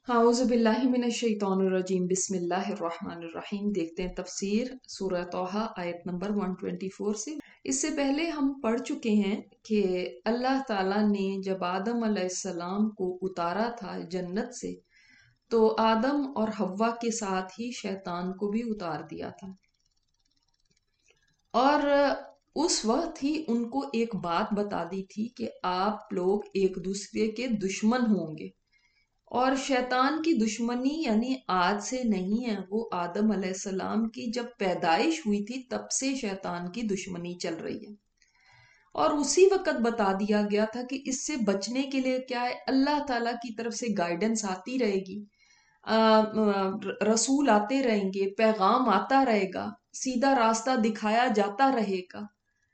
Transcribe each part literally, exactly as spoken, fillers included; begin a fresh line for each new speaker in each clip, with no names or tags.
हाउज़ु बिल्लाहि मिनश शैतानिर रजीम बिस्मिल्लाहिर रहमानिर रहीम। देखते हैं तफसीर सूरह तौहा आयत नंबर एक सौ चौबीस से। इससे पहले हम पढ़ चुके हैं कि अल्लाह ताला ने जब आदम अलैहिस्सलाम को उतारा था जन्नत से, तो आदम और हव्वा के साथ ही शैतान को भी उतार दिया था। और उस वक्त ही उनको एक बात बता दी थी कि आप लोग एक दूसरे के दुश्मन होंगे। और शैतान की दुश्मनी यानी आज से नहीं है, वो आदम अलैहिस्सलाम की जब पैदाइश हुई थी तब से शैतान की दुश्मनी चल रही है। और उसी वक्त बता दिया गया था कि इससे बचने के लिए क्या है, अल्लाह ताला की तरफ से गाइडेंस आती रहेगी, आ, रसूल आते रहेंगे, पैगाम आता रहेगा, सीधा रास्ता दिखाया जाता रहेगा,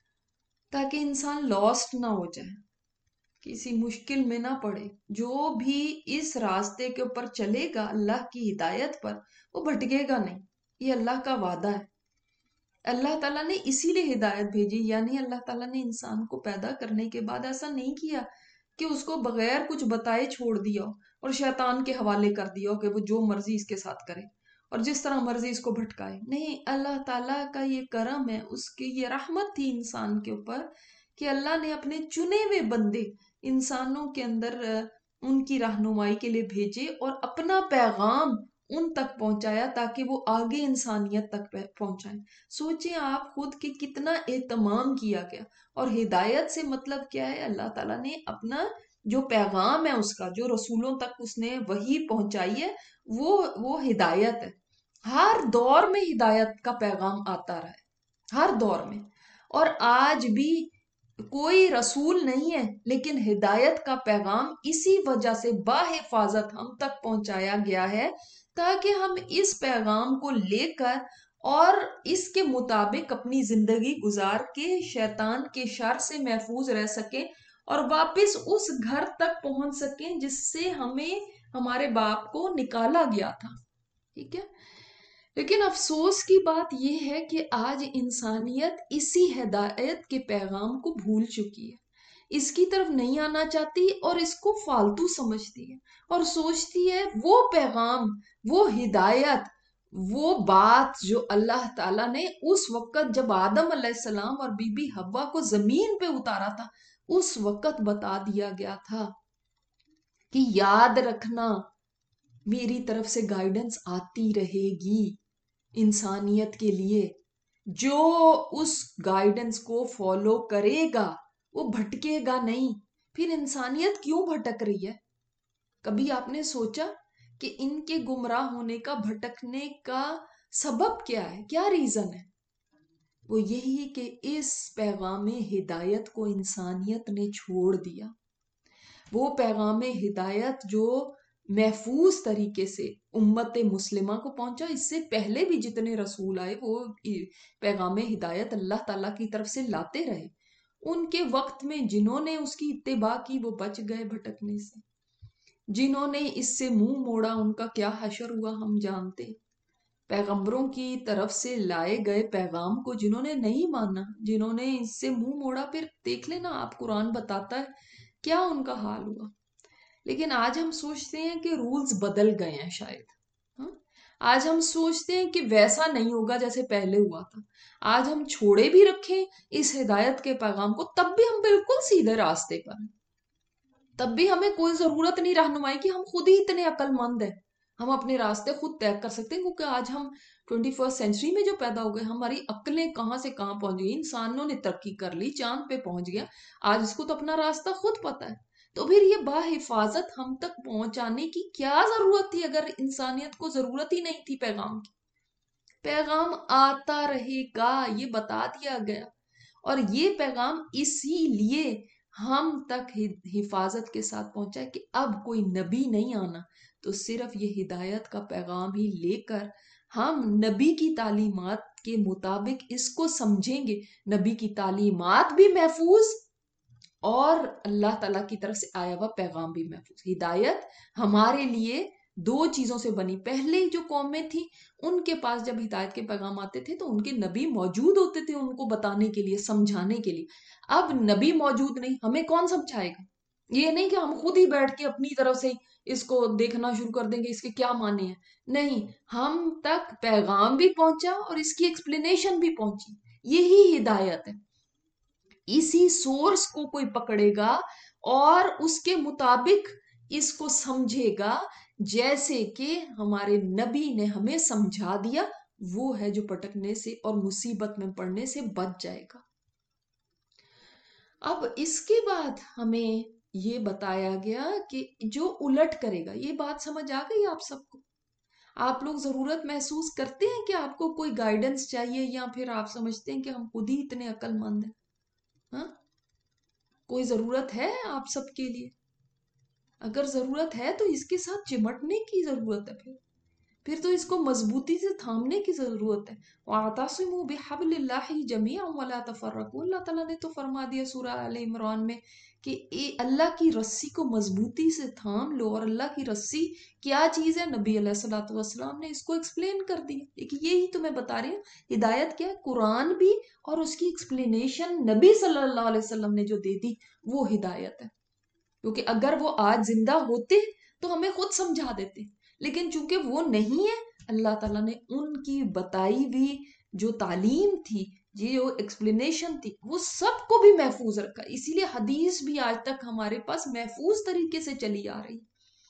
ताकि इंसान लॉस्ट ना हो जाए, किसी मुश्किल में ना पड़े। जो भी इस रास्ते के ऊपर चलेगा अल्लाह की हिदायत पर, वो भटकेगा नहीं। ये अल्लाह का वादा है। अल्लाह ताला ने इसीलिए हिदायत भेजी, यानी अल्लाह ताला ने इंसान को पैदा करने के बाद ऐसा नहीं किया कि उसको बगैर कुछ बताए छोड़ दिया और शैतान के हवाले कर दिया कि वो जो मर्जी इसके साथ करे और जिस तरह मर्जी इसको भटकाए। नहीं, अल्लाह ताला का ये करम है, उसकी ये रहमत थी इंसान के ऊपर कि अल्लाह ने अपने चुने हुए बंदे इंसानों के अंदर उनकी रहनुमाई के लिए भेजे और अपना पैगाम उन तक पहुंचाया ताकि वो आगे इंसानियत तक पहुंचाएं। सोचें आप खुद कि कितना एहतमाम किया गया। और हिदायत से मतलब क्या है, अल्लाह ताला ने अपना जो पैगाम है उसका, जो रसूलों तक उसने वही पहुंचाई है, वो वो हिदायत है। हर दौर में हिदायत का पैगाम आता रहा है, हर दौर में। और आज भी कोई रसूल नहीं है, लेकिन हिदायत का पैगाम इसी वजह से बाहिफाजत हम तक पहुंचाया गया है, ताकि हम इस पैगाम को लेकर और इसके मुताबिक अपनी जिंदगी गुजार के शैतान के शर से महफूज रह सकें और वापस उस घर तक पहुंच सकें जिससे हमें हमारे बाप को निकाला गया था। ठीक है, लेकिन अफसोस की बात यह है कि आज इंसानियत इसी हिदायत के पैगाम को भूल चुकी है, इसकी तरफ नहीं आना चाहती और इसको फालतू समझती है और सोचती है वो पैगाम, वो हिदायत, वो बात जो अल्लाह ताला ने उस वक्त जब आदम अलैहिस्सलाम और बीबी हव्वा को जमीन पे उतारा था उस वक्त बता दिया गया था कि याद रखना मेरी तरफ से गाइडेंस आती रहेगी इंसानियत के लिए। जो उस गाइडेंस को फॉलो करेगा वो भटकेगा नहीं। फिर इंसानियत क्यों भटक रही है? कभी आपने सोचा कि इनके गुमराह होने का, भटकने का सबब क्या है, क्या रीजन है? वो यही है कि इस पैगाम हिदायत को इंसानियत ने छोड़ दिया। वो पैगाम हिदायत जो महफूज तरीके से उम्मत मुस्लिमा को पहुंचा, इससे पहले भी जितने रसूल आए वो पैगाम हिदायत अल्लाह ताला की तरफ से लाते रहे। उनके वक्त में जिन्होंने उसकी इत्तिबा की वो बच गए भटकने से, जिन्होंने इससे मुंह मोड़ा उनका क्या हशर हुआ हम जानते। पैगंबरों की तरफ से लाए गए पैगाम को जिन्होंने नहीं माना, जिन्होंने इससे मुंह मोड़ा, फिर देख लेना आप, कुरान बताता है क्या उनका हाल हुआ। लेकिन आज हम सोचते हैं कि रूल्स बदल गए हैं शायद। हा? आज हम सोचते हैं कि वैसा नहीं होगा जैसे पहले हुआ था। आज हम छोड़े भी रखें इस हिदायत के पैगाम को, तब भी हम बिल्कुल सीधे रास्ते पर हैं। तब भी हमें कोई जरूरत नहीं रहनुमाई की, हम खुद ही इतने अक्लमंद हैं, हम अपने रास्ते खुद तय कर सकते हैं। क्योंकि आज हम ट्वेंटी फर्स्ट सेंचुरी में जो पैदा हो गए, हमारी अक्लें कहाँ से कहाँ पहुंच गई, इंसानों ने तरक्की कर ली, चांद पे पहुंच गया, आज इसको तो अपना रास्ता खुद पता है। तो फिर ये बाहिफाजत हम तक पहुंचाने की क्या जरूरत थी, अगर इंसानियत को जरूरत ही नहीं थी पैगाम की? पैगाम आता रहेगा, ये बता दिया गया। और ये पैगाम इसीलिए हम तक हिफाजत के साथ पहुंचा है कि अब कोई नबी नहीं आना, तो सिर्फ ये हिदायत का पैगाम ही लेकर हम नबी की तालीमात के मुताबिक इसको समझेंगे। नबी की तालीमात भी महफूज और अल्लाह ताला की तरफ से आया हुआ पैगाम भी महफूज। हिदायत हमारे लिए दो चीजों से बनी। पहले जो कौमें थी उनके पास जब हिदायत के पैगाम आते थे तो उनके नबी मौजूद होते थे उनको बताने के लिए, समझाने के लिए। अब नबी मौजूद नहीं, हमें कौन समझाएगा? ये नहीं कि हम खुद ही बैठ के अपनी तरफ से اس کو دیکھنا شروع کر دیں گے اس کے کیا معنی ہیں. نہیں، ہم تک پیغام بھی پہنچا اور اس کی ایکسپلینیشن بھی پہنچی. یہی ہدایت ہے. اسی سورس کو کوئی پکڑے گا اور اس کے مطابق اس کو سمجھے گا جیسے کہ ہمارے نبی نے ہمیں سمجھا دیا، وہ ہے جو پٹکنے سے اور مصیبت میں پڑنے سے بچ جائے گا. اب اس کے بعد ہمیں یہ بتایا گیا کہ جو الٹ کرے گا. یہ بات سمجھ آ گئی آپ سب کو؟ آپ لوگ ضرورت محسوس کرتے ہیں کہ آپ کو کوئی گائیڈنس چاہیے، یا پھر آپ سمجھتے ہیں کہ ہم خود ہی اتنے عقل مند ہیں؟ ہاں، کوئی ضرورت ہے آپ سب کے لیے؟ اگر ضرورت ہے تو اس کے ساتھ چمٹنے کی ضرورت ہے. پھر پھر تو اس کو مضبوطی سے تھامنے کی ضرورت ہے. وَاعْتَصِمُوا بِحَبْلِ اللَّهِ جَمِيعًا وَلَا تَفَرَّقُوا. اللہ تعالیٰ نے تو فرما دیا سورہ آل عمران میں کہ اے اللہ کی رسی کو مضبوطی سے تھام لو. اور اللہ کی رسی کیا چیز ہے؟ نبی علیہ الصلوۃ والسلام نے اس کو ایکسپلین کر دیا. لیکن یہی تو میں بتا رہی ہوں، ہدایت کیا ہے؟ قرآن بھی اور اس کی ایکسپلینیشن نبی صلی اللہ علیہ وسلم نے جو دے دی وہ ہدایت ہے. کیونکہ اگر وہ آج زندہ ہوتے تو ہمیں خود سمجھا دیتے، لیکن چونکہ وہ نہیں ہے، اللہ تعالیٰ نے ان کی بتائی ہوئی جو تعلیم تھی، جو ایکسپلینیشن تھی، وہ سب کو بھی محفوظ رکھا. اسی لیے حدیث بھی آج تک ہمارے پاس محفوظ طریقے سے چلی آ رہی.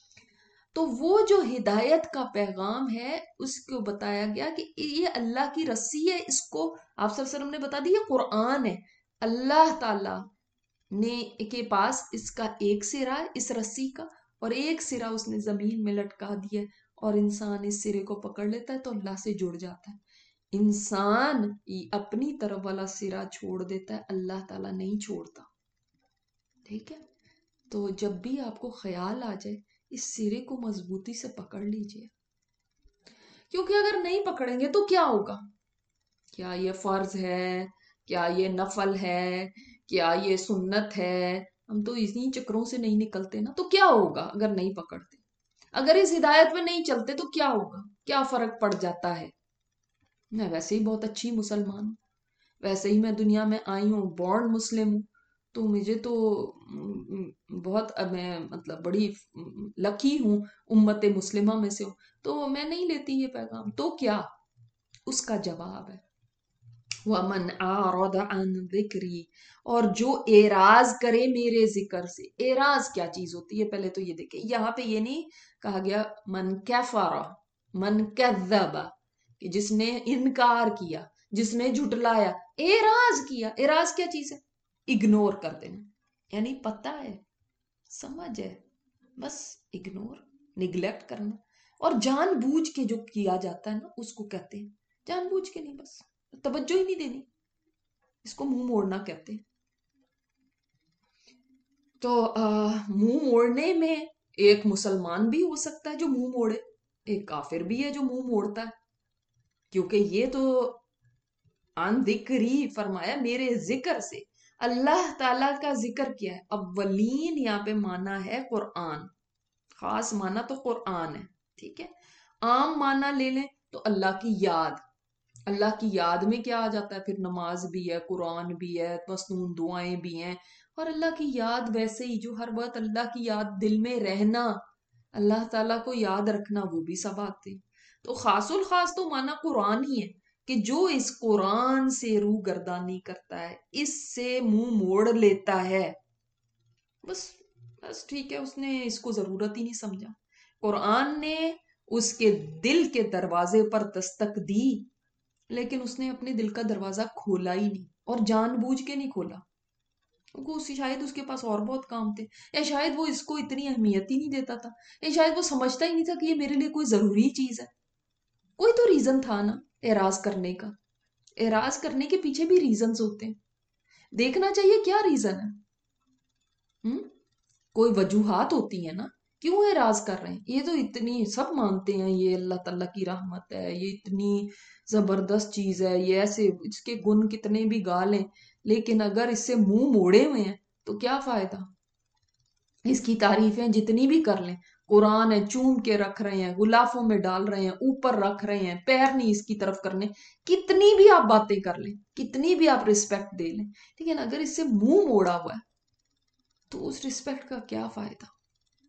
تو وہ جو ہدایت کا پیغام ہے اس کو بتایا گیا کہ یہ اللہ کی رسی ہے. اس کو آپ صلی اللہ علیہ وسلم نے بتا دی یہ قرآن ہے. اللہ تعالیٰ نے کے پاس اس کا ایک سرا ہے اس رسی کا، اور ایک سرا اس نے زمین میں لٹکا دیا ہے، اور انسان اس سرے کو پکڑ لیتا ہے تو اللہ سے جڑ جاتا ہے. انسان اپنی طرف والا سرا چھوڑ دیتا ہے، اللہ تعالیٰ نہیں چھوڑتا. ٹھیک ہے؟ تو جب بھی آپ کو خیال آ جائے اس سرے کو مضبوطی سے پکڑ لیجئے، کیونکہ اگر نہیں پکڑیں گے تو کیا ہوگا؟ کیا یہ فرض ہے؟ کیا یہ نفل ہے؟ کیا یہ سنت ہے؟ ہم تو اسی چکروں سے نہیں نکلتے نا. تو کیا ہوگا اگر نہیں پکڑتے؟ اگر اس ہدایت میں نہیں چلتے تو کیا ہوگا؟ کیا فرق پڑ جاتا ہے؟ میں ویسے ہی بہت اچھی مسلمان ہوں، ویسے ہی میں دنیا میں آئی ہوں، بورن مسلم ہوں، تو مجھے تو بہت میں مطلب بڑی لکی ہوں، امت مسلمہ میں سے ہوں، تو میں نہیں لیتی یہ پیغام. تو کیا؟ اس کا جواب ہے وَمَنْ أَعْرَضَ عَنْ ذِكْرِي، اور جو اعراض کرے میرے ذکر سے. اعراض کیا چیز ہوتی ہے پہلے تو یہ دیکھیں. یہاں پہ یہ نہیں کہا گیا من کفر من کذب، کہ جس نے انکار کیا، جس نے جھٹلایا. اعراض کیا. اعراض کیا چیز ہے؟ اگنور کر دینا. یعنی پتہ ہے، سمجھ ہے، بس اگنور، نگلیکٹ کرنا. اور جان بوجھ کے جو کیا جاتا ہے نا اس کو کہتے ہیں جان بوجھ کے نہیں، بس توجہ ہی نہیں دینی، اس کو منہ موڑنا کہتے ہیں. تو منہ موڑنے میں ایک مسلمان بھی ہو سکتا ہے جو منہ موڑے، ایک کافر بھی ہے جو منہ موڑتا ہے. کیونکہ یہ تو عن ذکری فرمایا، میرے ذکر سے. اللہ تعالیٰ کا ذکر کیا ہے؟ اولین یہاں پہ معنی ہے قرآن، خاص معنی تو قرآن ہے. ٹھیک ہے؟ عام معنی لے لیں تو اللہ کی یاد. اللہ کی یاد میں کیا آ جاتا ہے؟ پھر نماز بھی ہے، قرآن بھی ہے، مسنون دعائیں بھی ہیں. اور اللہ کی یاد ویسے ہی جو ہر وقت اللہ کی یاد دل میں رہنا، اللہ تعالیٰ کو یاد رکھنا، وہ بھی سب آتے. تو خاص الخاص تو معنی قرآن ہی ہے کہ جو اس قرآن سے روح گردانی کرتا ہے، اس سے منہ موڑ لیتا ہے، بس بس ٹھیک ہے، اس نے اس کو ضرورت ہی نہیں سمجھا. قرآن نے اس کے دل کے دروازے پر دستک دی، لیکن اس نے اپنے دل کا دروازہ کھولا ہی نہیں، اور جان بوجھ کے نہیں کھولا. کیونکہ شاید اس کے پاس اور بہت کام تھے، یا شاید وہ اس کو اتنی اہمیت ہی نہیں دیتا تھا، یا شاید وہ سمجھتا ہی نہیں تھا کہ یہ میرے لیے کوئی ضروری چیز ہے. کوئی تو ریزن تھا نا اعراض کرنے کا. اعراض کرنے کے پیچھے بھی ریزنز ہوتے ہیں، دیکھنا چاہیے کیا ریزن ہے. ہم؟ کوئی وجوہات ہوتی ہیں نا، کیوں اعراض کر رہے ہیں؟ یہ تو اتنی سب مانتے ہیں یہ اللہ تعالیٰ کی رحمت ہے، یہ اتنی زبردست چیز ہے، یہ ایسے اس کے گن کتنے بھی گا لیں، لیکن اگر اس سے منہ موڑے ہوئے ہیں تو کیا فائدہ؟ اس کی تعریفیں جتنی بھی کر لیں، قرآن ہے چوم کے رکھ رہے ہیں، غلافوں میں ڈال رہے ہیں، اوپر رکھ رہے ہیں، پیر نہیں اس کی طرف کرنے، کتنی بھی آپ باتیں کر لیں، کتنی بھی آپ رسپیکٹ دے لیں، لیکن اگر اس سے منہ موڑا ہوا ہے تو اس رسپیکٹ کا کیا فائدہ؟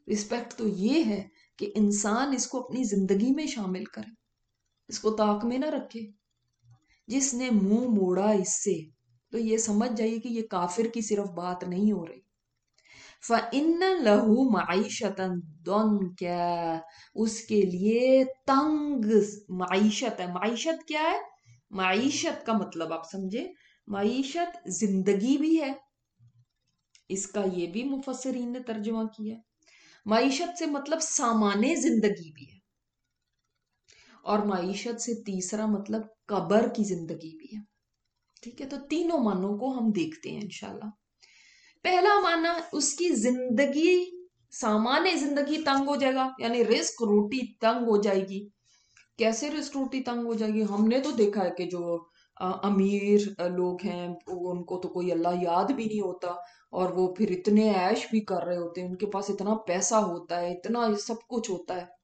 رسپیکٹ تو یہ ہے کہ انسان اس کو اپنی زندگی میں شامل کرے، اس کو طاق میں نہ رکھے۔ جس نے منہ موڑا اس سے تو یہ سمجھ جائیے کہ یہ کافر کی صرف بات نہیں ہو رہی۔ فَإِنَّ لَهُ مَعِيشَةً ضَنْكَ، اس کے لیے تنگ معیشت ہے۔ معیشت کیا ہے؟ معیشت کا مطلب آپ سمجھے، معیشت زندگی بھی ہے، اس کا یہ بھی مفسرین نے ترجمہ کیا۔ معیشت سے مطلب سامان زندگی بھی ہے، اور معیشت سے تیسرا مطلب قبر کی زندگی بھی ہے۔ ٹھیک ہے، تو تینوں معنوں کو ہم دیکھتے ہیں انشاءاللہ۔ پہلا معنی، اس کی زندگی، سامان زندگی تنگ ہو جائے گا، یعنی رزق روٹی تنگ ہو جائے گی۔ کیسے رزق روٹی تنگ ہو جائے گی؟ ہم نے تو دیکھا ہے کہ جو امیر لوگ ہیں ان کو تو کوئی اللہ یاد بھی نہیں ہوتا، اور وہ پھر اتنے عیش بھی کر رہے ہوتے ہیں، ان کے پاس اتنا پیسہ ہوتا ہے، اتنا سب کچھ ہوتا ہے۔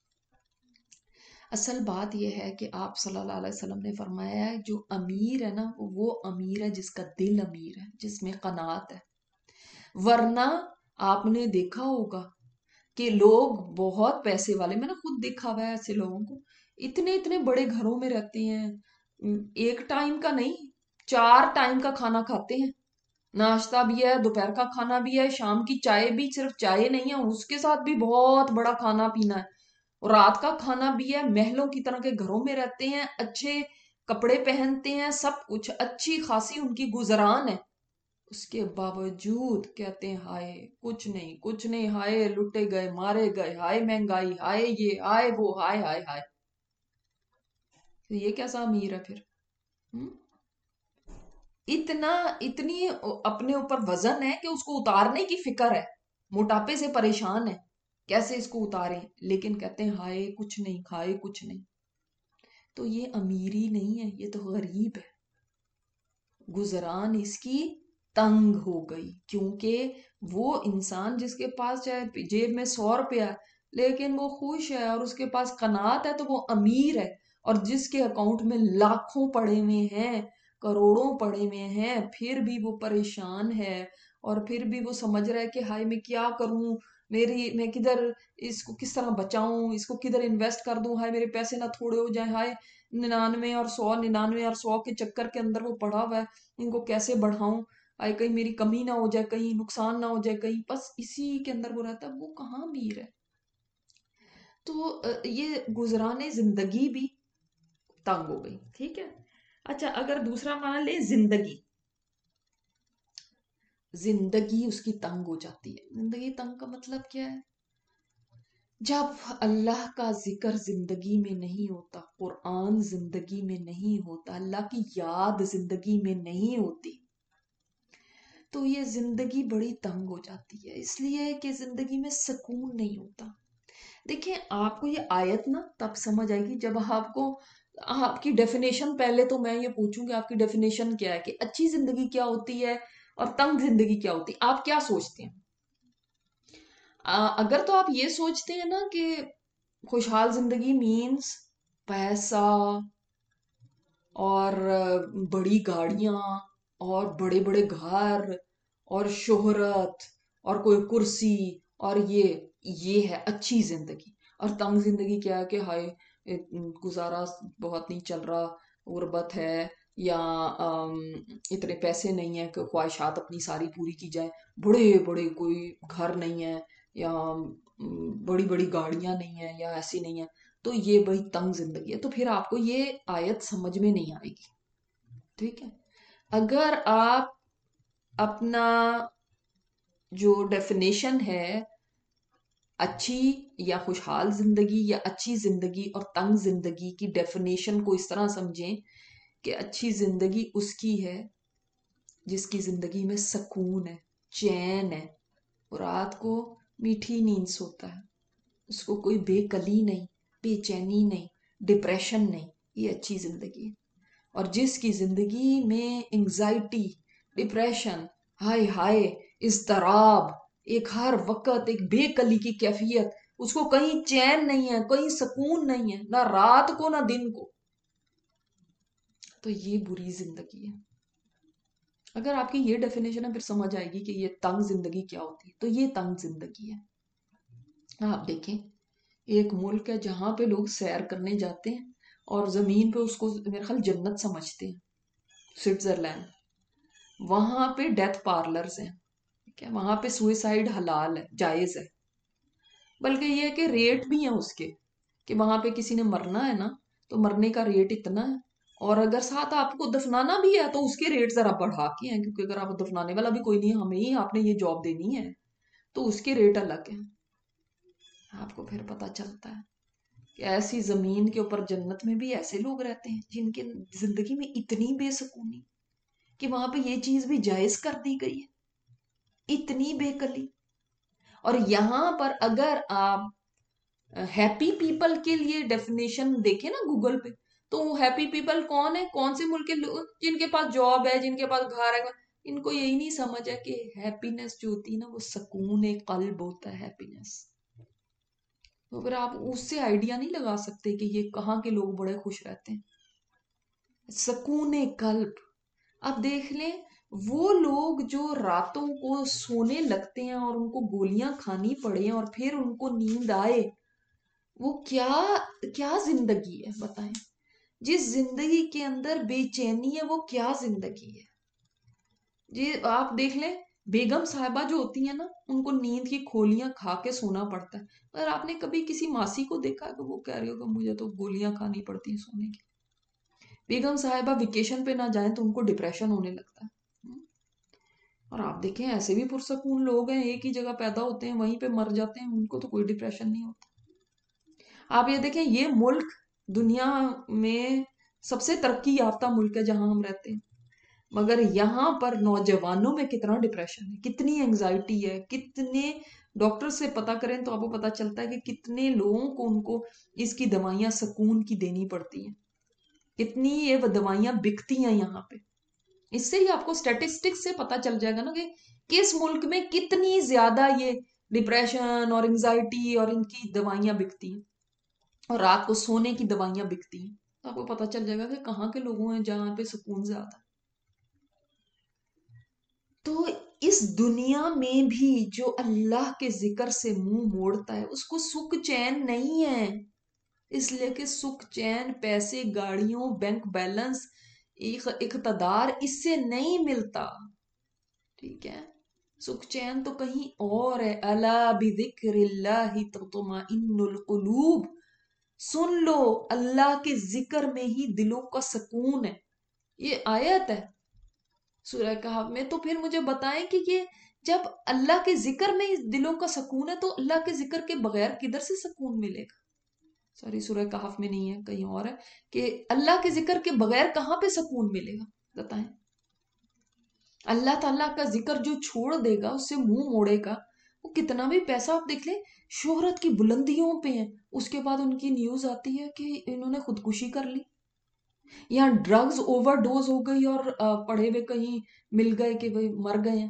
اصل بات یہ ہے کہ آپ صلی اللہ علیہ وسلم نے فرمایا ہے جو امیر ہے نا وہ امیر ہے جس کا دل امیر ہے، جس میں قناعت ہے۔ ورنہ آپ نے دیکھا ہوگا کہ لوگ بہت پیسے والے، میں نے خود دیکھا ہوا ہے ایسے لوگوں کو، اتنے اتنے بڑے گھروں میں رہتے ہیں، ایک ٹائم کا نہیں چار ٹائم کا کھانا کھاتے ہیں، ناشتہ بھی ہے، دوپہر کا کھانا بھی ہے، شام کی چائے بھی، صرف چائے نہیں ہے اس کے ساتھ بھی بہت بڑا کھانا پینا ہے، اور رات کا کھانا بھی ہے، محلوں کی طرح کے گھروں میں رہتے ہیں، اچھے کپڑے پہنتے ہیں، سب کچھ اچھی خاصی ان کی گزران ہے۔ اس کے باوجود کہتے ہیں ہائے کچھ نہیں کچھ نہیں، ہائے لٹے گئے مارے گئے، ہائے مہنگائی، ہائے یہ ہائے وہ، ہائے ہائے ہائے۔ یہ کیسا امیر ہے پھر؟ اتنا اتنی اپنے اوپر وزن ہے کہ اس کو اتارنے کی فکر ہے، موٹاپے سے پریشان ہے کیسے اس کو اتاریں، لیکن کہتے ہیں ہائے کچھ نہیں کھائے کچھ نہیں۔ تو یہ امیری نہیں ہے، یہ تو غریب ہے، گزران اس کی تنگ ہو گئی، کیونکہ وہ انسان جس کے پاس چاہے جیب میں سو روپیہ ہے لیکن وہ خوش ہے اور اس کے پاس قناعت ہے تو وہ امیر ہے، اور جس کے اکاؤنٹ میں لاکھوں پڑے ہوئے ہیں، کروڑوں پڑے ہوئے ہیں، پھر بھی وہ پریشان ہے، اور پھر بھی وہ سمجھ رہا ہے کہ ہائے میں کیا کروں، میری میں کدھر اس کو کس طرح بچاؤں، اس کو کدھر انویسٹ کر دوں، ہائے میرے پیسے نہ تھوڑے ہو جائیں، ہائے ننانوے اور سو ننانوے اور سو کے چکر کے اندر وہ پڑا ہوا ہے، ان کو کیسے بڑھاؤں، آئے کہیں میری کمی نہ ہو جائے، کہیں نقصان نہ ہو جائے، کہیں، بس اسی کے اندر وہ رہتا ہے، وہ کہاں امیر ہے۔ تو یہ گزرانے زندگی بھی تنگ ہو گئی۔ ٹھیک ہے، اچھا اگر دوسرا معنی لے زندگی، زندگی اس کی تنگ ہو جاتی ہے۔ زندگی تنگ کا مطلب کیا ہے؟ جب اللہ کا ذکر زندگی میں نہیں ہوتا، قرآن زندگی میں نہیں ہوتا، اللہ کی یاد زندگی میں نہیں ہوتی، تو یہ زندگی بڑی تنگ ہو جاتی ہے، اس لیے کہ زندگی میں سکون نہیں ہوتا۔ دیکھیں آپ کو یہ آیت نا تب سمجھ آئے گی جب آپ کو آپ کی ڈیفینیشن، پہلے تو میں یہ پوچھوں کہ آپ کی ڈیفینیشن کیا ہے، کہ اچھی زندگی کیا ہوتی ہے اور تنگ زندگی کیا ہوتی ہے، آپ کیا سوچتے ہیں؟ اگر تو آپ یہ سوچتے ہیں نا کہ خوشحال زندگی مینز پیسہ اور بڑی گاڑیاں اور بڑے بڑے گھر اور شہرت اور کوئی کرسی، اور یہ یہ ہے اچھی زندگی، اور تنگ زندگی کیا ہے کہ ہائے گزارا بہت نہیں چل رہا، غربت ہے، یا اتنے پیسے نہیں ہیں کہ خواہشات اپنی ساری پوری کی جائے، بڑے بڑے کوئی گھر نہیں ہے، یا بڑی بڑی گاڑیاں نہیں ہیں، یا ایسی نہیں ہے، تو یہ بڑی تنگ زندگی ہے۔ تو پھر آپ کو یہ آیت سمجھ میں نہیں آئے گی۔ ٹھیک ہے، اگر آپ اپنا جو ڈیفینیشن ہے اچھی یا خوشحال زندگی یا اچھی زندگی اور تنگ زندگی کی ڈیفینیشن کو اس طرح سمجھیں کہ اچھی زندگی اس کی ہے جس کی زندگی میں سکون ہے، چین ہے، رات کو میٹھی نیند سوتا ہے، اس کو کوئی بے کلی نہیں، بے چینی نہیں، ڈپریشن نہیں، یہ اچھی زندگی ہے۔ اور جس کی زندگی میں انگزائٹی، ڈپریشن، ہائے ہائے، اضطراب، ایک ہر وقت ایک بے کلی کی کیفیت، اس کو کہیں چین نہیں ہے، کہیں سکون نہیں ہے، نہ رات کو نہ دن کو، تو یہ بری زندگی ہے۔ اگر آپ کی یہ ڈیفینیشن ہے پھر سمجھ آئے گی کہ یہ تنگ زندگی کیا ہوتی ہے، تو یہ تنگ زندگی ہے۔ آپ دیکھیں ایک ملک ہے جہاں پہ لوگ سیر کرنے جاتے ہیں اور زمین پہ اس کو میرے خیال جنت سمجھتے ہیں، سوئٹزرلینڈ. وہاں پہ ڈیتھ پارلرز ہیں، ٹھیک ہے، وہاں پہ سوئسائڈ حلال ہے، جائز ہے. بلکہ یہ ہے کہ ریٹ بھی ہیں اس کے، کہ وہاں پہ کسی نے مرنا ہے نا تو مرنے کا ریٹ اتنا ہے، اور اگر ساتھ آپ کو دفنانا بھی ہے تو اس کے ریٹ ذرا بڑھا کے ہیں، کیونکہ اگر آپ دفنانے والا بھی کوئی نہیں ہے، ہمیں ہی آپ نے یہ جاب دینی ہے تو اس کے ریٹ الگ ہیں. آپ کو پھر پتا چلتا ہے کہ ایسی زمین کے اوپر جنت میں بھی ایسے لوگ رہتے ہیں جن کے زندگی میں اتنی بے سکونی کہ وہاں پہ یہ چیز بھی جائز کر دی گئی ہے، اتنی بے کلی. اور یہاں پر اگر آپ ہیپی پیپل کے لیے ڈیفینیشن دیکھیں نا گوگل پہ، تو ہیپی پیپل کون ہے، کون سے ملک کے لوگ؟ جن کے پاس جاب ہے، جن کے پاس گھر ہے. ان کو یہی نہیں سمجھ ہے کہ ہیپینس جو ہوتی ہے نا وہ سکون قلب ہوتا ہے ہیپینس. تو اگر آپ اس سے آئیڈیا نہیں لگا سکتے کہ یہ کہاں کے لوگ بڑے خوش رہتے ہیں. سکون قلب. اب دیکھ لیں وہ لوگ جو راتوں کو سونے لگتے ہیں اور ان کو گولیاں کھانی پڑے اور پھر ان کو نیند آئے، وہ کیا کیا زندگی ہے بتائیں. جس زندگی کے اندر بے چینی ہے وہ کیا زندگی ہے. جی آپ دیکھ لیں بیگم صاحبہ جو ہوتی ہیں نا ان کو نیند کی کھولیاں کھا کے سونا پڑتا ہے. اگر آپ نے کبھی کسی ماسی کو دیکھا کہ وہ کہہ رہی ہو کہ مجھے تو گولیاں کھانی پڑتی ہیں سونے کی. بیگم صاحبہ ویکیشن پہ نہ جائیں تو ان کو ڈپریشن ہونے لگتا ہے. اور آپ دیکھیں ایسے بھی پرسکون لوگ ہیں، ایک ہی جگہ پیدا ہوتے ہیں وہیں پہ مر جاتے ہیں، ان کو تو کوئی ڈپریشن نہیں ہوتا. آپ یہ دیکھیں یہ ملک دنیا میں سب سے ترقی یافتہ ملک ہے جہاں ہم رہتے ہیں، مگر یہاں پر نوجوانوں میں کتنا ڈپریشن ہے، کتنی انگزائٹی ہے. کتنے ڈاکٹر سے پتا کریں تو آپ کو پتا چلتا ہے کہ کتنے لوگوں کو ان کو اس کی دوائیاں سکون کی دینی پڑتی ہیں، کتنی یہ دوائیاں بکتی ہیں یہاں پہ. اس سے ہی آپ کو سٹیٹسٹکس سے پتا چل جائے گا نا کہ کس ملک میں کتنی زیادہ یہ ڈپریشن اور انگزائٹی اور ان کی دوائیاں بکتی ہیں اور رات کو سونے کی دوائیاں بکتی ہیں. تو آپ کو پتا چل جائے گا کہ کہاں کے لوگوں ہیں جہاں پہ سکون زیادہ. تو اس دنیا میں بھی جو اللہ کے ذکر سے منہ موڑتا ہے اس کو سکھ چین نہیں ہے، اس لیے کہ سکھ چین پیسے، گاڑیوں، بینک بیلنس، اقتدار اس سے نہیں ملتا. ٹھیک ہے، سکھ چین تو کہیں اور ہے. الا بذکر اللہ تطمئن القلوب. سن لو اللہ کے ذکر میں ہی دلوں کا سکون ہے. یہ آیت ہے سورہ کہف میں. تو پھر مجھے بتائیں کہ یہ جب اللہ کے ذکر میں دلوں کا سکون ہے تو اللہ کے ذکر کے بغیر کدھر سے سکون ملے گا؟ سوری سورہ کہف میں نہیں ہے، کہیں اور ہے کہ اللہ کے ذکر کے بغیر کہاں پہ سکون ملے گا بتائیں. اللہ تعالیٰ کا ذکر جو چھوڑ دے گا، اس سے منہ موڑے گا، وہ کتنا بھی پیسہ آپ دیکھ لیں شہرت کی بلندیوں پہ ہیں، اس کے بعد ان کی نیوز آتی ہے کہ انہوں نے خودکشی کر لی یا ڈرگز اوور ڈوز ہو گئی اور پڑے ہوئے کہیں مل گئے کہ وہ مر گئے ہیں.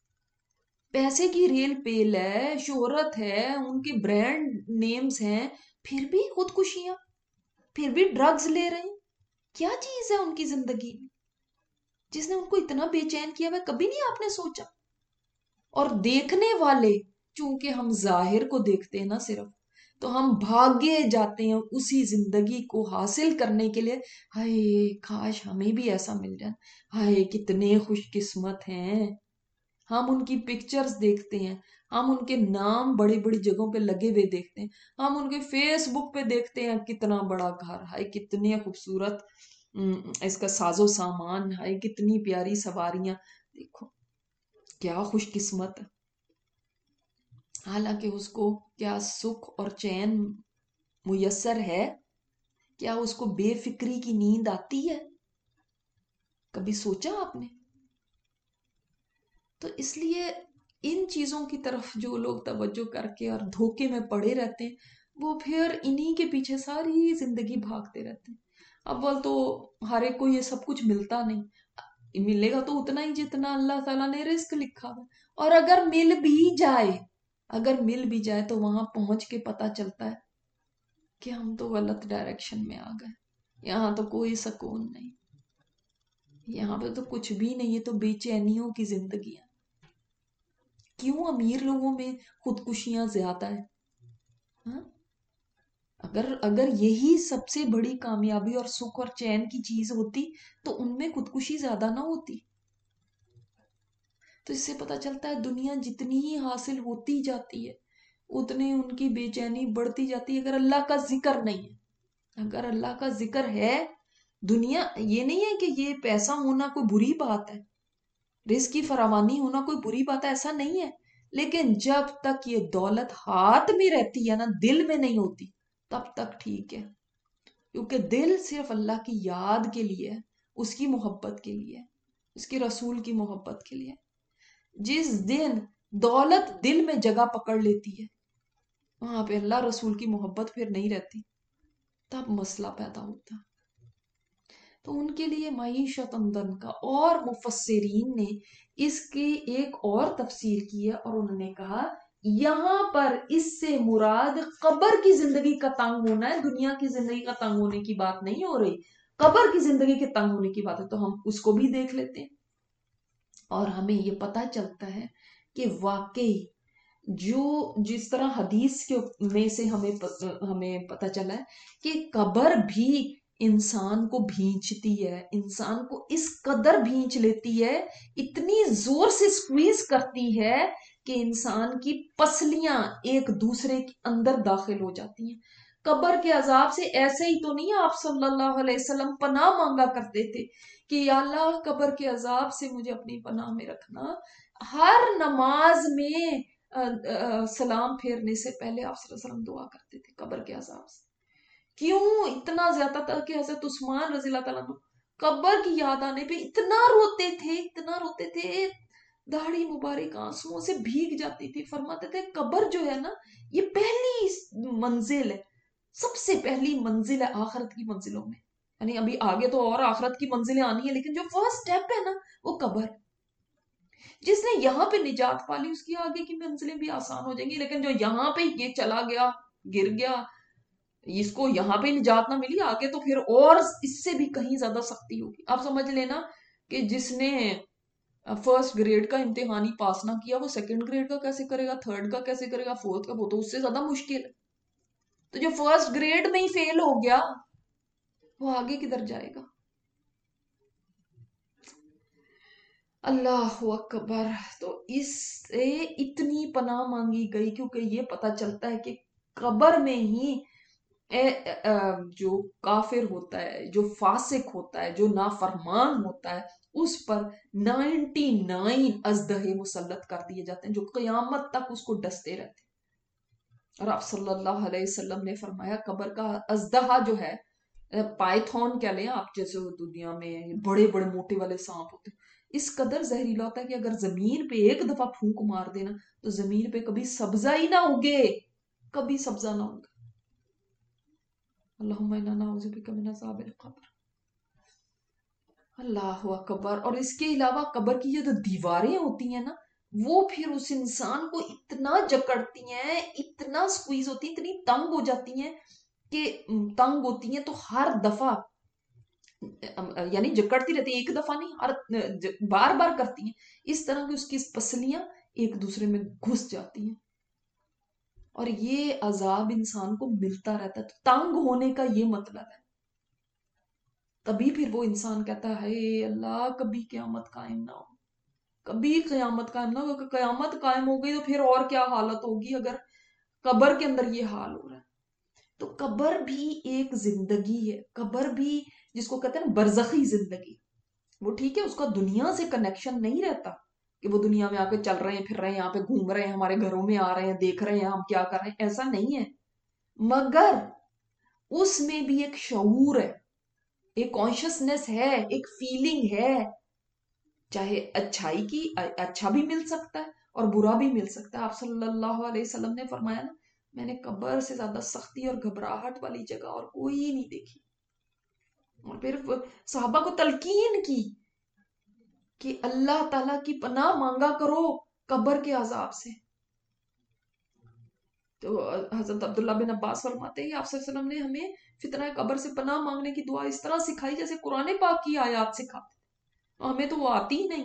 پیسے کی ریل پیل ہے، شہرت ہے، ان کے برانڈ نیمز ہیں، پھر بھی خودکشیاں، پھر بھی ڈرگز لے رہے ہیں. کیا چیز ہے ان کی زندگی میں جس نے ان کو اتنا بے چین کیا ہوا؟ کبھی نہیں آپ نے سوچا؟ اور دیکھنے والے چونکہ ہم ظاہر کو دیکھتے ہیں نا صرف، تو ہم بھاگے جاتے ہیں اسی زندگی کو حاصل کرنے کے لیے. ہائے کاش ہمیں بھی ایسا مل جائے، ہائے کتنے خوش قسمت ہیں. ہم ان کی پکچرز دیکھتے ہیں، ہم ان کے نام بڑی بڑی جگہوں پہ لگے ہوئے دیکھتے ہیں، ہم ان کے فیس بک پہ دیکھتے ہیں کتنا بڑا گھر، ہائے کتنے خوبصورت اس کا ساز و سامان، ہائے کتنی پیاری سواریاں، دیکھو کیا خوش قسمت ہے. حالانکہ اس کو کیا سکھ اور چین میسر ہے؟ کیا اس کو بے فکری کی نیند آتی ہے؟ کبھی سوچا آپ نے؟ تو اس لیے ان چیزوں کی طرف جو لوگ توجہ کر کے اور دھوکے میں پڑے رہتے ہیں وہ پھر انہی کے پیچھے ساری زندگی بھاگتے رہتے ہیں. اول تو ہر ایک کو یہ سب کچھ ملتا نہیں، ملے گا تو اتنا ہی جتنا اللہ تعالیٰ نے رزق لکھا ہوا. اور اگر مل بھی جائے اگر مل بھی جائے تو وہاں پہنچ کے پتا چلتا ہے کہ ہم تو غلط ڈائریکشن میں آ گئے. یہاں تو کوئی سکون نہیں، یہاں پہ تو کچھ بھی نہیں ہے، تو بے چینیوں کی زندگیاں. کیوں امیر لوگوں میں خودکشیاں زیادہ ہیں؟ ہاں اگر اگر یہی سب سے بڑی کامیابی اور سکھ اور چین کی چیز ہوتی تو ان میں خودکشی زیادہ نہ ہوتی. تو اس سے پتا چلتا ہے دنیا جتنی ہی حاصل ہوتی جاتی ہے اتنے ان کی بے چینی بڑھتی جاتی ہے اگر اللہ کا ذکر نہیں ہے. اگر اللہ کا ذکر ہے دنیا یہ نہیں ہے کہ یہ پیسہ ہونا کوئی بری بات ہے, رزق کی فراوانی ہونا کوئی بری بات ہے, ایسا نہیں ہے, لیکن جب تک یہ دولت ہاتھ میں رہتی ہے نا دل میں نہیں ہوتی تب تک ٹھیک ہے, کیونکہ دل صرف اللہ کی یاد کے لیے, اس کی محبت کے لیے, اس کے رسول کی محبت کے لیے. جس دن دولت دل میں جگہ پکڑ لیتی ہے وہاں پہ اللہ رسول کی محبت پھر نہیں رہتی, تب مسئلہ پیدا ہوتا. تو ان کے لیے معیشت آمدن کا, اور مفسرین نے اس کی ایک اور تفسیر کی ہے اور انہوں نے کہا یہاں پر اس سے مراد قبر کی زندگی کا تنگ ہونا ہے, دنیا کی زندگی کا تنگ ہونے کی بات نہیں ہو رہی, قبر کی زندگی کے تنگ ہونے کی بات ہے. تو ہم اس کو بھی دیکھ لیتے ہیں اور ہمیں یہ پتا چلتا ہے کہ واقعی جو جس طرح حدیث کے میں سے ہمیں ہمیں پتا چلا ہے کہ قبر بھی انسان کو بھینچتی ہے, انسان کو اس قدر بھینچ لیتی ہے, اتنی زور سے سکویز کرتی ہے کہ انسان کی پسلیاں ایک دوسرے کے اندر داخل ہو جاتی ہیں. قبر کے عذاب سے ایسے ہی تو نہیں آپ صلی اللہ علیہ وسلم پناہ مانگا کرتے تھے کہ یا اللہ قبر کے عذاب سے مجھے اپنی پناہ میں رکھنا. ہر نماز میں سلام پھیرنے سے پہلے آپ صلی اللہ علیہ وسلم دعا کرتے تھے قبر کے عذاب سے. کیوں اتنا زیادہ تھا کہ حضرت عثمان رضی اللہ تعالیٰ عنہ قبر کی یاد آنے پہ اتنا روتے تھے اتنا روتے تھے داڑھی مبارک آنسوؤں سے بھیگ جاتی تھی. فرماتے تھے قبر جو ہے نا یہ پہلی منزل ہے, سب سے پہلی منزل ہے آخرت کی منزلوں میں, یعنی ابھی آگے تو اور آخرت کی منزلیں آنی ہیں لیکن جو فرسٹ سٹیپ ہے نا وہ قبر. جس نے یہاں پہ نجات پالی اس کی آگے کی منزلیں بھی آسان ہو جائیں گی, لیکن جو یہاں پہ یہ چلا گیا گر گیا اس کو یہاں پہ نجات نہ ملی آگے تو پھر اور اس سے بھی کہیں زیادہ سختی ہوگی. آپ سمجھ لینا کہ جس نے فرسٹ گریڈ کا امتحان ہی پاس نہ کیا وہ سیکنڈ گریڈ کا کیسے کرے گا, تھرڈ کا کیسے کرے گا, فورتھ کا, وہ تو اس سے زیادہ مشکل ہے. تو جو فرسٹ گریڈ میں ہی فیل ہو گیا وہ آگے کدھر جائے گا. اللہ اکبر. تو اس سے اتنی پناہ مانگی گئی کیونکہ یہ پتا چلتا ہے کہ قبر میں ہی اے اے جو کافر ہوتا ہے, جو فاسق ہوتا ہے, جو نافرمان ہوتا ہے, اس پر نائنٹی نائن ازدہے مسلط کر دیے جاتے ہیں جو قیامت تک اس کو ڈستے رہتے ہیں. اور آپ صلی اللہ علیہ وسلم نے فرمایا قبر کا ازدہا جو ہے, پائتھون کیا لیں آپ, جیسے دنیا میں بڑے بڑے موٹے والے سانپ ہوتے ہیں, اس قدر زہریلا ہوتا ہے کہ اگر زمین پہ ایک دفعہ پھونک مار دینا تو زمین پہ کبھی سبزہ ہی نہ ہوگے, کبھی سبزہ نہ ہوگا. اللہم انا نعوذ بک من عذاب القبر. اللہ اکبر. اور اس کے علاوہ قبر کی جو دیواریں ہوتی ہیں نا وہ پھر اس انسان کو اتنا جکڑتی ہیں, اتنا سکویز ہوتی ہیں, اتنی تنگ ہو جاتی ہیں کہ تنگ ہوتی ہیں تو ہر دفعہ یعنی جکڑتی رہتی ہیں, ایک دفعہ نہیں, ہر بار بار کرتی ہیں, اس طرح کہ اس کی پسلیاں ایک دوسرے میں گھس جاتی ہیں. اور یہ عذاب انسان کو ملتا رہتا ہے. تو تنگ ہونے کا یہ مطلب ہے. تبھی پھر وہ انسان کہتا ہے اے اللہ کبھی قیامت قائم نہ ہو, کبھی قیامت قائم نہ ہو, کہ قیامت قائم ہو گئی تو پھر اور کیا حالت ہوگی اگر قبر کے اندر یہ حال ہو رہا ہے. تو قبر بھی ایک زندگی ہے, قبر بھی جس کو کہتے ہیں نا برزخی زندگی, وہ ٹھیک ہے اس کا دنیا سے کنیکشن نہیں رہتا کہ وہ دنیا میں آ کے چل رہے ہیں, پھر رہے ہیں, یہاں پہ گھوم رہے ہیں, ہمارے گھروں میں آ رہے ہیں, دیکھ رہے ہیں ہم کیا کر رہے ہیں, ایسا نہیں ہے. مگر اس میں بھی ایک شعور ہے, ایک کانشسنس ہے, ایک فیلنگ ہے, چاہے اچھائی کی اچھا بھی مل سکتا ہے اور برا بھی مل سکتا ہے. آپ صلی اللہ علیہ وسلم نے فرمایا نا میں نے قبر سے زیادہ سختی اور گھبراہٹ والی جگہ اور کوئی نہیں دیکھی. اور پھر صحابہ کو تلقین کی کہ اللہ تعالیٰ کی پناہ مانگا کرو قبر کے عذاب سے. تو حضرت عبداللہ بن عباس فرماتے ہیں کہ آپ صلی اللہ علیہ وسلم نے ہمیں فتنہ قبر سے پناہ مانگنے کی دعا اس طرح سکھائی جیسے قرآن پاک کی آیات سکھاتے, ہمیں تو وہ آتی ہی نہیں.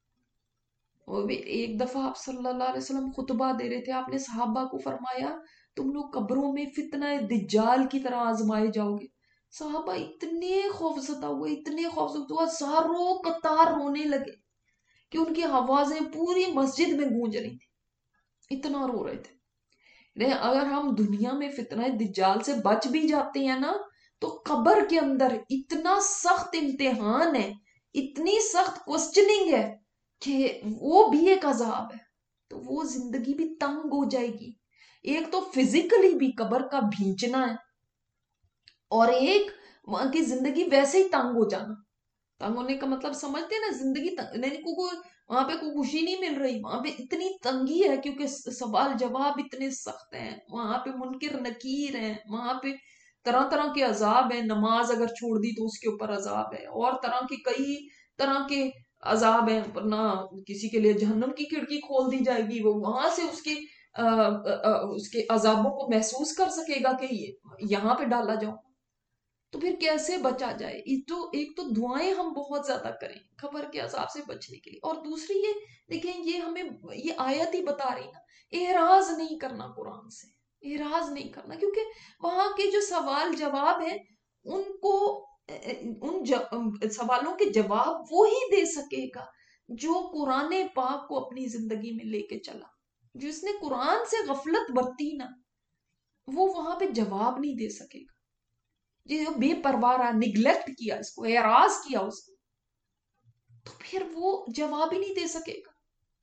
اور ایک دفعہ آپ صلی اللہ علیہ وسلم خطبہ دے رہے تھے, آپ نے صحابہ کو فرمایا تم لوگ قبروں میں فتنہ دجال کی طرح آزمائے جاؤ گے. صحابہ اتنے خوف زدہ ہوئے, اتنے خوف زدہ ہوئے, ہزاروں قطار رونے لگے کہ ان کی آوازیں پوری مسجد میں گونج رہی تھی, اتنا رو رہے تھے. اگر ہم دنیا میں فتنہ دجال سے بچ بھی جاتے ہیں نا, تو قبر کے اندر اتنا سخت امتحان ہے, اتنی سخت کوسچننگ ہے کہ وہ بھی ایک عذاب ہے. تو وہ زندگی بھی تنگ ہو جائے گی. ایک تو فزیکلی بھی قبر کا بھینچنا ہے, اور ایک وہاں کی زندگی ویسے ہی تنگ ہو جانا. تنگ ہونے کا مطلب سمجھتے ہیں نا, زندگی تنگ نہیں, کو وہاں پہ کوئی خوشی نہیں مل رہی, وہاں پہ اتنی تنگی ہے کیونکہ سوال جواب اتنے سخت ہیں, وہاں پہ منکر نکیر ہیں, وہاں پہ طرح طرح کے عذاب ہیں. نماز اگر چھوڑ دی تو اس کے اوپر عذاب ہے, اور طرح کی کئی طرح کے عذاب ہیں. نہ کسی کے لیے جہنم کی کھڑکی کھول دی جائے گی, وہ وہاں سے اس کے آ, آ, اس کے عذابوں کو محسوس کر سکے گا کہ یہ یہاں پہ ڈالا جاؤ. تو پھر کیسے بچا جائے؟ تو ایک تو دعائیں ہم بہت زیادہ کریں قبر کے عذاب سے بچنے کے لیے, اور دوسری یہ دیکھیں, یہ ہمیں یہ آیت ہی بتا رہی نا, اعراض نہیں کرنا قرآن سے, اعراض نہیں کرنا, کیونکہ وہاں کے جو سوال جواب ہیں ان کو ان سوالوں کے جواب وہی دے سکے گا جو قرآن پاک کو اپنی زندگی میں لے کے چلا. جس نے قرآن سے غفلت برتی نا, وہ وہاں پہ جواب نہیں دے سکے گا. جو بے پرواہ رہا, نگلیکٹ کیا اس کو, اعراض کیا اس کو, تو پھر وہ جواب ہی نہیں دے سکے گا.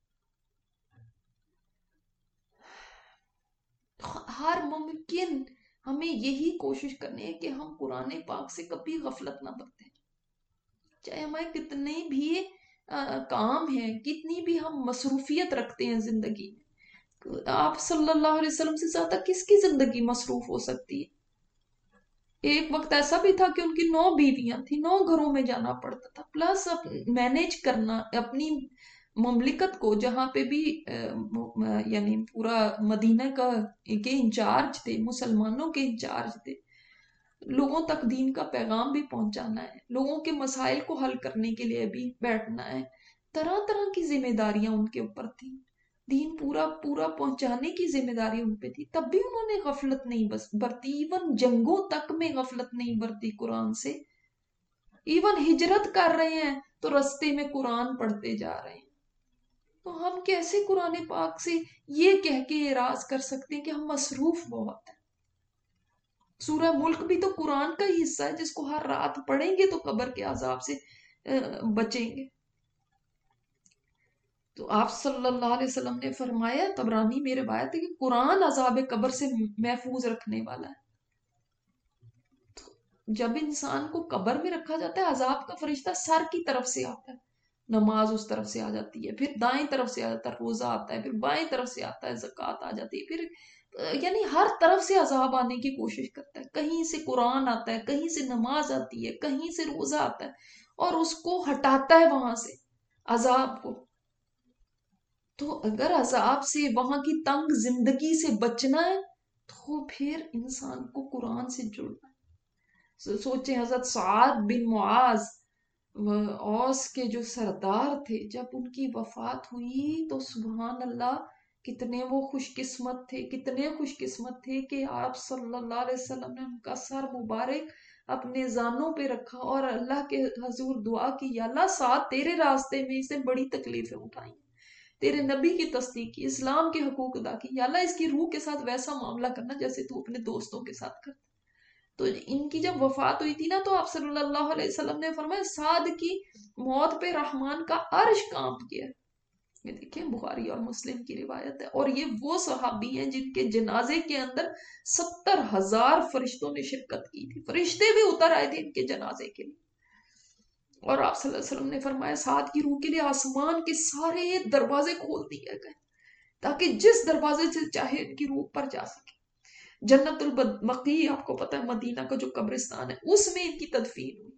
ہر ممکن ہمیں یہی کوشش کرنی ہے کہ ہم قرآن پاک سے کبھی غفلت نہ برتیں, چاہے ہمارے کتنے بھی کام ہیں, کتنی بھی ہم مصروفیت رکھتے ہیں زندگی میں. آپ صلی اللہ علیہ وسلم سے زیادہ کس کی زندگی مصروف ہو سکتی ہے؟ ایک وقت ایسا بھی تھا کہ ان کی نو بیویاں تھیں, نو گھروں میں جانا پڑتا تھا, پلس مینیج کرنا اپنی مملکت کو, جہاں پہ بھی یعنی پورا مدینہ کا کے انچارج تھے, مسلمانوں کے انچارج تھے. لوگوں تک دین کا پیغام بھی پہنچانا ہے, لوگوں کے مسائل کو حل کرنے کے لیے بھی بیٹھنا ہے, طرح طرح کی ذمہ داریاں ان کے اوپر تھیں, دین پورا پورا پہنچانے کی ذمہ داری ان پہ تھی. تب بھی انہوں نے غفلت نہیں برتی, ایون جنگوں تک میں غفلت نہیں برتی قرآن سے. ایون ہجرت کر رہے ہیں تو رستے میں قرآن پڑھتے جا رہے ہیں. تو ہم کیسے قرآن پاک سے یہ کہہ کے اعراض کر سکتے ہیں کہ ہم مصروف بہت ہیں؟ سورہ ملک بھی تو قرآن کا ہی حصہ ہے, جس کو ہر رات پڑھیں گے تو قبر کے عذاب سے بچیں گے. تو آپ صلی اللہ علیہ وسلم نے فرمایا, طبرانی میں روایت ہے, کہ قرآن عذاب قبر سے محفوظ رکھنے والا ہے. تو جب انسان کو قبر میں رکھا جاتا ہے, عذاب کا فرشتہ سر کی طرف سے آتا ہے, نماز اس طرف سے آ جاتی ہے, پھر دائیں طرف سے آ جاتا ہے, روزہ آتا ہے, پھر بائیں طرف سے آتا ہے, زکوٰۃ آ جاتی ہے, پھر یعنی ہر طرف سے عذاب آنے کی کوشش کرتا ہے. کہیں سے قرآن آتا ہے, کہیں سے نماز آتی ہے, کہیں سے روزہ آتا ہے, اور اس کو ہٹاتا ہے وہاں سے عذاب کو. تو اگر عذاب سے, وہاں کی تنگ زندگی سے بچنا ہے, تو پھر انسان کو قرآن سے جڑنا ہے. سوچیں حضرت سعد بن معاذ اوس کے جو سردار تھے, جب ان کی وفات ہوئی تو سبحان اللہ کتنے وہ خوش قسمت تھے, کتنے خوش قسمت تھے کہ آپ صلی اللہ علیہ وسلم نے ان کا سر مبارک اپنے زانوں پہ رکھا اور اللہ کے حضور دعا کی, یا اللہ سعد تیرے راستے میں اسے بڑی تکلیفیں اٹھائیں, تیرے نبی کی تصدیق کی, اسلام کے حقوق ادا کی, یا اللہ اس کی روح کے ساتھ ویسا معاملہ کرنا جیسے تو اپنے دوستوں کے ساتھ کرتا. تو ان کی جب وفات ہوئی تھی نا, تو آپ صلی اللہ علیہ وسلم نے فرمایا سعد کی موت پہ رحمان کا عرش کانپ گیا. یہ دیکھیں بخاری اور مسلم کی روایت ہے, اور یہ وہ صحابی ہیں جن کے جنازے کے اندر ستر ہزار فرشتوں نے شرکت کی تھی, فرشتے بھی اتر آئے تھے ان کے جنازے کے لیے. اور آپ صلی اللہ علیہ وسلم نے فرمایا سعد کی روح کے لیے آسمان کے سارے دروازے کھول دیے گئے تاکہ جس دروازے سے چاہے ان کی روح پر جا سکے. جنت البقیع آپ کو پتا ہے مدینہ کا جو قبرستان ہے, اس میں ان کی تدفین ہوئی.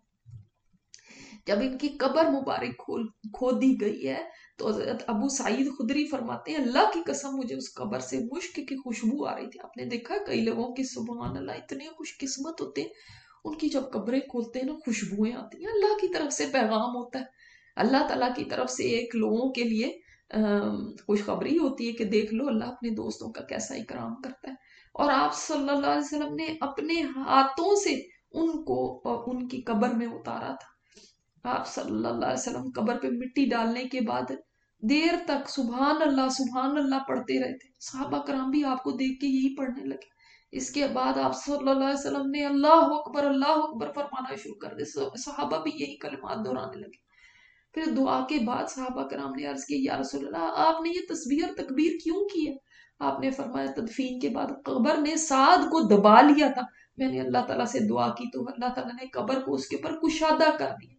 جب ان کی قبر مبارک کھودی گئی ہے تو حضرت ابو سعید خدری فرماتے ہیں اللہ کی قسم مجھے اس قبر سے مشک کی خوشبو آ رہی تھی. آپ نے دیکھا کئی لوگوں کی سبحان اللہ اتنے خوش قسمت ہوتے ہیں, ان کی جب قبریں کھولتے ہیں نا خوشبوئیں آتی ہیں, اللہ کی طرف سے پیغام ہوتا ہے, اللہ تعالیٰ کی طرف سے ایک لوگوں کے لیے خوشخبری ہوتی ہے کہ دیکھ لو اللہ اپنے دوستوں کا کیسا اکرام کرتا ہے. اور آپ صلی اللہ علیہ وسلم نے اپنے ہاتھوں سے ان کو ان کی قبر میں اتارا تھا. آپ صلی اللہ علیہ وسلم قبر پہ مٹی ڈالنے کے بعد دیر تک سبحان اللہ سبحان اللہ پڑھتے رہتے. صحابہ کرام بھی آپ کو دیکھ کے یہی پڑھنے لگے. اس کے بعد آپ صلی اللہ علیہ وسلم نے اللہ اکبر اللہ اکبر فرمانا شروع کر دے. صحابہ بھی یہی کلمات دہرانے لگے. پھر دعا کے بعد صحابہ کرام نے عرض کی یا رسول اللہ آپ نے یہ تسبیح اور تکبیر کیوں کی ہے؟ آپ نے فرمایا تدفین کے بعد قبر نے سعد کو دبا لیا تھا. میں نے اللہ تعالیٰ سے دعا کی تو اللہ تعالیٰ نے قبر کو اس کے اوپر کشادہ کر دیا.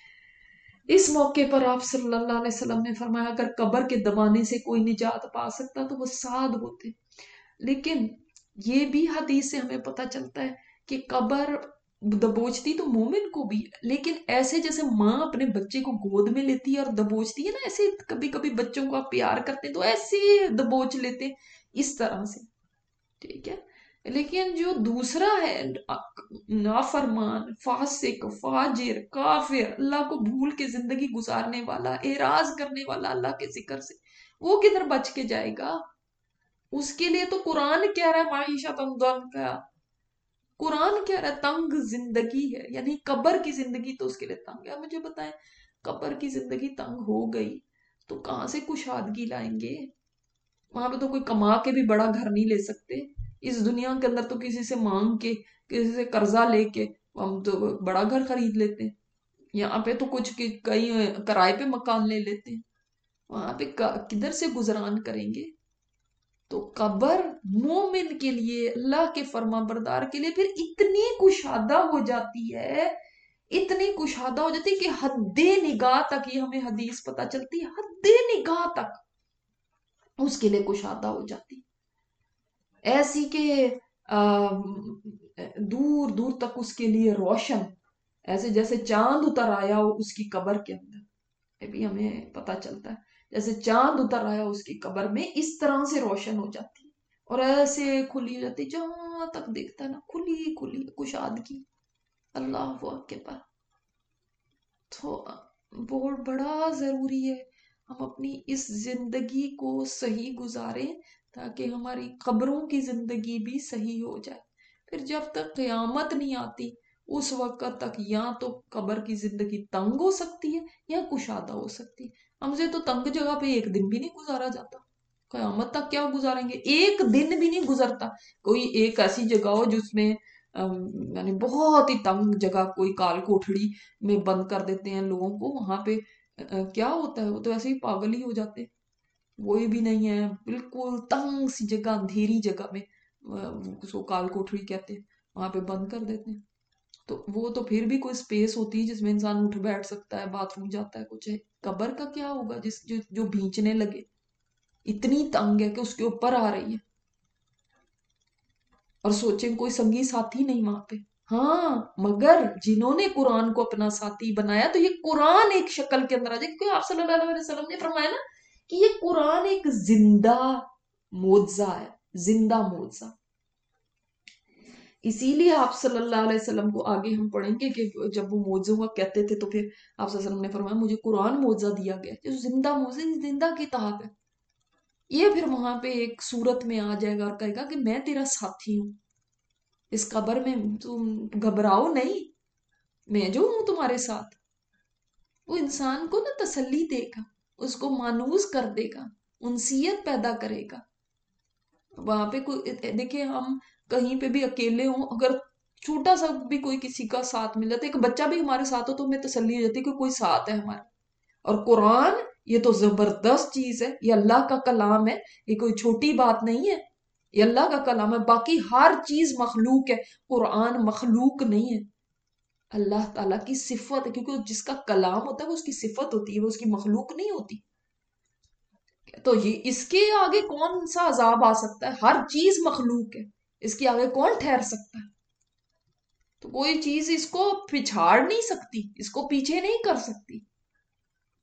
اس موقع پر آپ صلی اللہ علیہ وسلم نے فرمایا اگر قبر کے دبانے سے کوئی نجات پا سکتا تو وہ سعد ہوتے. لیکن یہ بھی حدیث سے ہمیں پتہ چلتا ہے کہ قبر دبوچتی تو مومن کو بھی، لیکن ایسے جیسے ماں اپنے بچے کو گود میں لیتی ہے اور دبوچتی ہے نا، ایسے کبھی کبھی بچوں کو آپ پیار کرتے ہیں تو ایسے دبوچ لیتے اس طرح سے، ٹھیک ہے. لیکن جو دوسرا ہے نافرمان، فاسق، فاجر، کافر، اللہ کو بھول کے زندگی گزارنے والا، اعراض کرنے والا اللہ کے ذکر سے، وہ کدھر بچ کے جائے گا؟ اس کے لیے تو قرآن کہہ رہا ہے معیشت کا، قرآن کہہ رہا ہے تنگ زندگی ہے، یعنی قبر کی زندگی تو اس کے لیے تنگ ہے. مجھے بتائیں قبر کی زندگی تنگ ہو گئی تو کہاں سے کشادگی لائیں گے؟ وہاں پہ تو کوئی کما کے بھی بڑا گھر نہیں لے سکتے. اس دنیا کے اندر تو کسی سے مانگ کے، کسی سے قرضہ لے کے ہم تو بڑا گھر خرید لیتے ہیں. یہاں پہ تو کچھ کئی کرائے پہ مکان لے لیتے ہیں. وہاں پہ کدھر سے گزران کریں گے؟ تو قبر مومن کے لیے، اللہ کے فرما بردار کے لیے پھر اتنی کشادہ ہو جاتی ہے، اتنی کشادہ ہو جاتی ہے کہ حد نگاہ تک، یہ ہمیں حدیث پتہ چلتی ہے، حد نگاہ تک اس کے لیے کشادہ ہو جاتی ایسی کہ دور دور تک اس کے لیے روشن، ایسے جیسے چاند اتر آیا ہو اس کی قبر کے اندر. یہ بھی ہمیں پتہ چلتا ہے جیسے چاند اتر آیا اس کی قبر میں اس طرح سے روشن ہو جاتی اور ایسے کھلی ہو جاتی جہاں تک دیکھتا ہے نا، کھلی کھلی کشادگی. اللہ اکبر. تو بہت بڑا ضروری ہے ہم اپنی اس زندگی کو صحیح گزاریں تاکہ ہماری قبروں کی زندگی بھی صحیح ہو جائے. پھر جب تک قیامت نہیں آتی اس وقت تک یا تو قبر کی زندگی تنگ ہو سکتی ہے یا کشادہ ہو سکتی ہے. ہم سے تو تنگ جگہ پہ ایک دن بھی نہیں گزارا جاتا، قیامت تک کیا گزاریں گے؟ ایک دن بھی نہیں گزرتا. کوئی ایک ایسی جگہ ہو جس میں یعنی بہت ہی تنگ جگہ، کوئی کال کوٹھڑی میں بند کر دیتے ہیں لوگوں کو، وہاں پہ کیا ہوتا ہے؟ وہ تو ایسے ہی پاگل ہی ہو جاتے. وہی بھی نہیں ہے، بالکل تنگ سی جگہ، اندھیری جگہ میں، اس کو کال کوٹھڑی کہتے ہیں، وہاں پہ بند کر دیتے ہیں. تو وہ تو پھر بھی کوئی سپیس ہوتی ہے جس میں انسان اٹھ بیٹھ سکتا ہے، باتھ روم جاتا ہے کچھ ہے. قبر کا کیا ہوگا جس جو, جو بھینچنے لگے، اتنی تنگ ہے کہ اس کے اوپر آ رہی ہے اور سوچیں کوئی سنگی ساتھی نہیں وہاں پہ. ہاں مگر جنہوں نے قرآن کو اپنا ساتھی بنایا تو یہ قرآن ایک شکل کے اندر آ جائے، کیونکہ آپ صلی اللہ علیہ وسلم نے فرمایا نا کہ یہ قرآن ایک زندہ معجزہ ہے، زندہ معجزہ. اسی لیے آپ صلی اللہ علیہ وسلم کو آگے ہم پڑھیں گے کہ جب وہ معجزوں کا کہتے تھے تو پھر آپ صلی اللہ علیہ وسلم نے فرمایا مجھے قرآن معجزہ دیا گیا جو زندہ معجزہ، زندہ کتاب ہے. یہ پھر وہاں پہ ایک صورت میں آ جائے گا اور کہے گا کہ میں تیرا ساتھی ہوں اس قبر میں، تم گھبراؤ نہیں، میں جو ہوں تمہارے ساتھ. وہ انسان کو نا تسلی دے گا، اس کو مانوس کر دے گا، انسیت پیدا کرے گا. وہاں پہ کوئی دیکھیں ہم کہیں پہ بھی اکیلے ہوں، اگر چھوٹا سا بھی کوئی کسی کا ساتھ مل جاتا ہے، ایک بچہ بھی ہمارے ساتھ ہو تو ہمیں تسلی ہو جاتی ہے کہ کوئی ساتھ ہے ہمارے. اور قرآن یہ تو زبردست چیز ہے، یہ اللہ کا کلام ہے، یہ کوئی چھوٹی بات نہیں ہے، یہ اللہ کا کلام ہے. باقی ہر چیز مخلوق ہے، قرآن مخلوق نہیں ہے، اللہ تعالیٰ کی صفت ہے، کیونکہ جس کا کلام ہوتا ہے وہ اس کی صفت ہوتی ہے، وہ اس کی مخلوق نہیں ہوتی. تو یہ اس کے آگے کون سا عذاب آ سکتا ہے؟ ہر چیز مخلوق ہے، اس کے آگے کون ٹھہر سکتا ہے؟ تو کوئی چیز اس کو پچھاڑ نہیں سکتی، اس کو پیچھے نہیں کر سکتی.